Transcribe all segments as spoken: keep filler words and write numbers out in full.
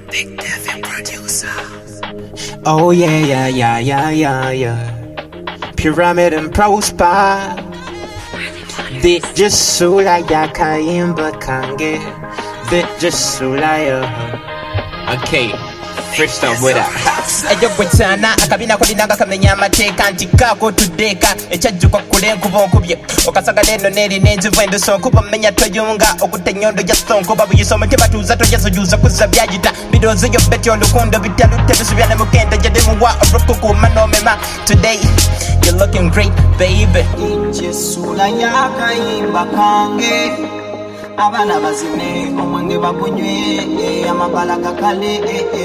Big Devin producer. Oh yeah, yeah, yeah, yeah, yeah, yeah. Pyramid and Prosper. They just so like ya kaimba kange. They just so like ya. Okay. First up with that. Ejo kwetana akabina kolinaga kamenya amateeka ntikako tudeka ekyajjuko kule nkuba okubye okasaga leno neri nenzivu enduso nkuba mmenya toyunga okutenyondo ja sonkuba buyiso mutima tuza tojezujuza kuza byagita bidozi yo beti olukundo bitalute bisubya ne mukenda jade muwa orokukuma nomema. Today you're looking great baby. Jesula yakayimba kange abana bazine omwenge bakunywe amabala gakale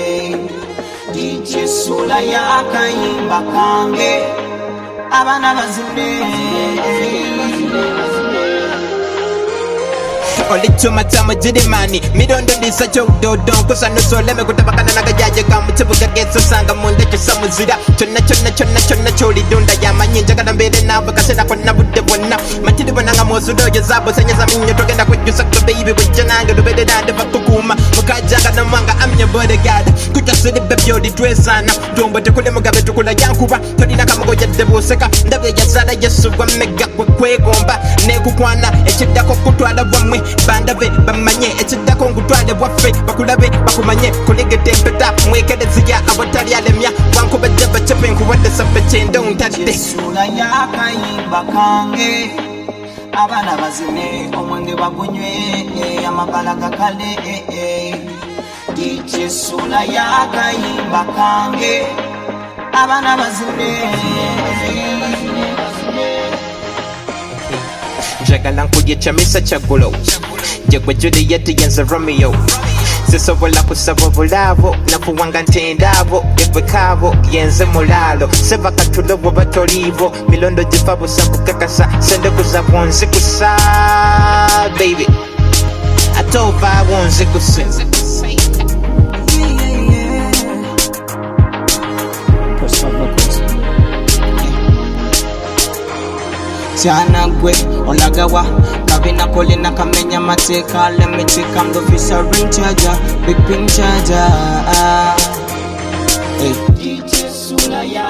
D J Sula yakayimba kange abana bazine olituma tama jidimani midondo ndisa chododon kusa nusoleme kutabakana nagajaje kamukibuga getso sanga munda kisamuzira chonna chonna chonna chonna choli dunda yamanyinja kada mbele nabo kasena konna budde bonna matidi bonanga mosudoje zabo senyeza minyo togenda kujjusa ko baby bujjananga dubede dande bakukuma mukajanga namanga amnya bodyguard kutasidi baby odi twesana dombo tekule mugabe tukula yankuba todina kamugoje deboseka ndabe yasala yesu kwa mega kwegomba nekukwana ekidako kutwala bwamwe bandave bamanye ekidako ngutwale bwaffe bakulabe bakumanye kuligete mpeta mwekereziya abotali alemya wankubadde bacepe nkuwadde sape kyendo ntadde. Sula yakayimba kange abana bazine omwenge bagunywe amabala gakale D J Sula yakayimba kange abana bazine Njagala nkudye chamisa chagulo Jegwe Juliet yenze Romeo sisobola kusaba obulabo nakuwanga ntendabo egwe kabo yenze mulalo seba katulo bwoba tolivo milondo gifa busa kukakasa sende kuza bwonzi kusa baby atova bwonzi kusa Tiana gwe olagawa kabina kolina kamenya mateka let me take am the visa ring charger big pin charger hey D J Sula ya